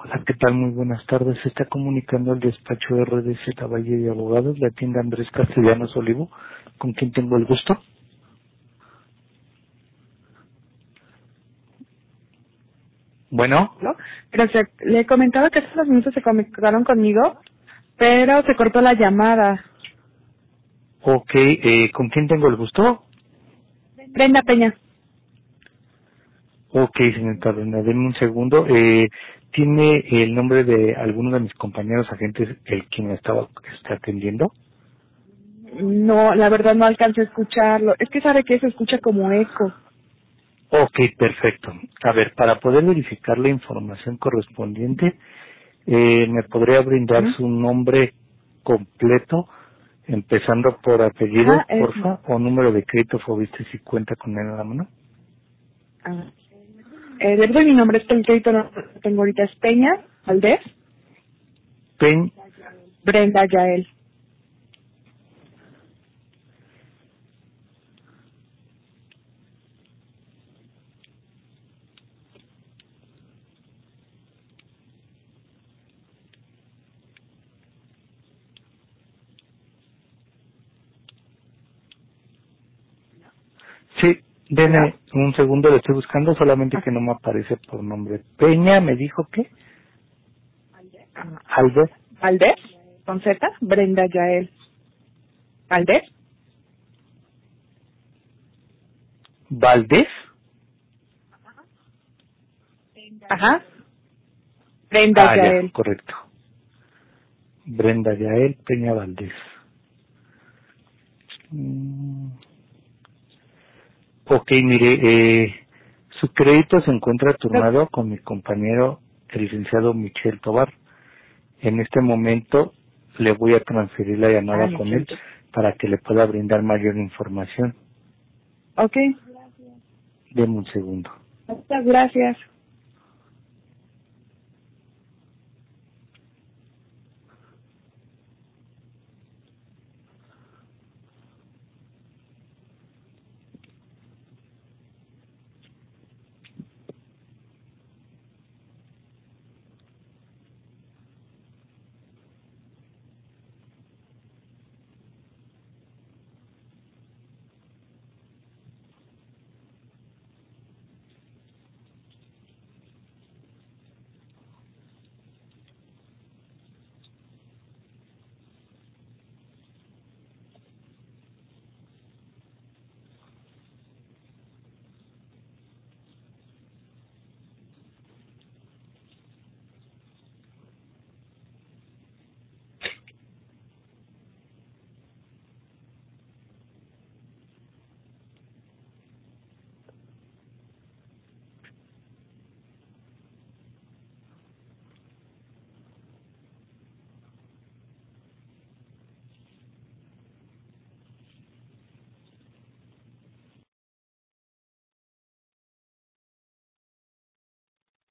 ¿Qué tal? Muy buenas tardes. Se está comunicando el despacho RDZ Valle de Abogados. Le atiende Andrés Castellanos Olivo. ¿Con quién tengo el gusto? Bueno. ¿no? Pero le comentaba que hace unos minutos se comunicaron conmigo, pero se cortó la llamada. Ok, ¿con quién tengo el gusto? Brenda Peña. Ok, señorita Brenda, denme un segundo. ¿Tiene el nombre de alguno de mis compañeros agentes el quien me está atendiendo? No, la verdad no alcancé a escucharlo. Es que sabe que se escucha como eco. Ok, perfecto. A ver, para poder verificar la información correspondiente, ¿me podría brindar ¿Mm? su nombre completo, empezando por apellido, Ajá, porfa, o número de crédito Fobiste si cuenta con él en la mano? ah, le doy mi nombre, es que el crédito no lo tengo ahorita, es Peña Valdés, Peñ, Brenda Yael. sí, ¿Hola? deme un segundo, lo estoy buscando, solamente Ah, que no me aparece por nombre. Peña, me dijo que, ah, Albert, Valdés, con Z, Brenda Yael. Valdés, Valdés. ajá, Brenda Ah, ya, Yael. correcto. Brenda Yael Peña Valdés. Mm, ok, mire, su crédito se encuentra turnado con mi compañero, el licenciado Michel Tobar. En este momento le voy a transferir la Ah, llamada no con él siento. para que le pueda brindar mayor información. Ok, Deme un segundo. muchas gracias.